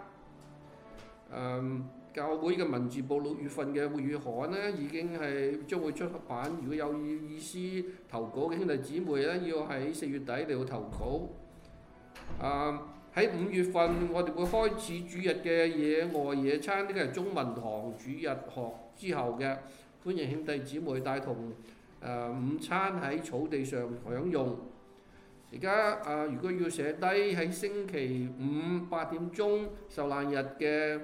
教會嘅文字部6月份嘅會議刊咧，已經係將會出版。如果有意思投稿嘅兄弟姊妹咧，要喺4月底嚟到投稿。喺5月份，我哋會開始主日嘅野外野餐，呢個係中文堂主日學之後嘅，歡迎兄弟姊妹帶同午餐喺草地上享用。而家如果要寫低喺星期5 8點鐘受難日嘅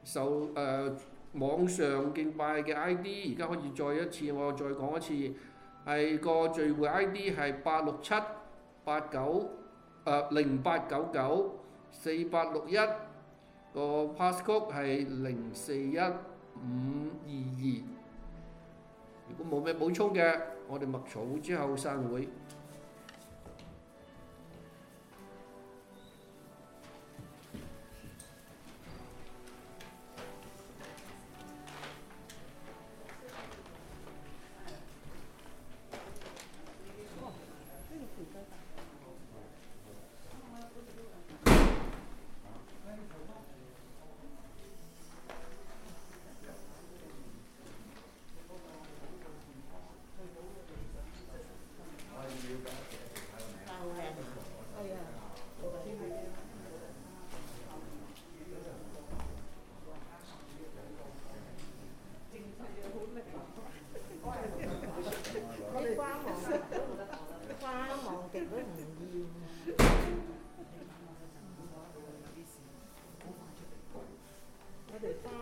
網上敬拜嘅 ID， 而家可以再講一次，係個聚會 ID 係86708994861，個 passcode 係041522。如果冇咩補充嘅，我哋默禱之後散會。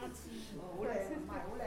好靚，唔係好靚。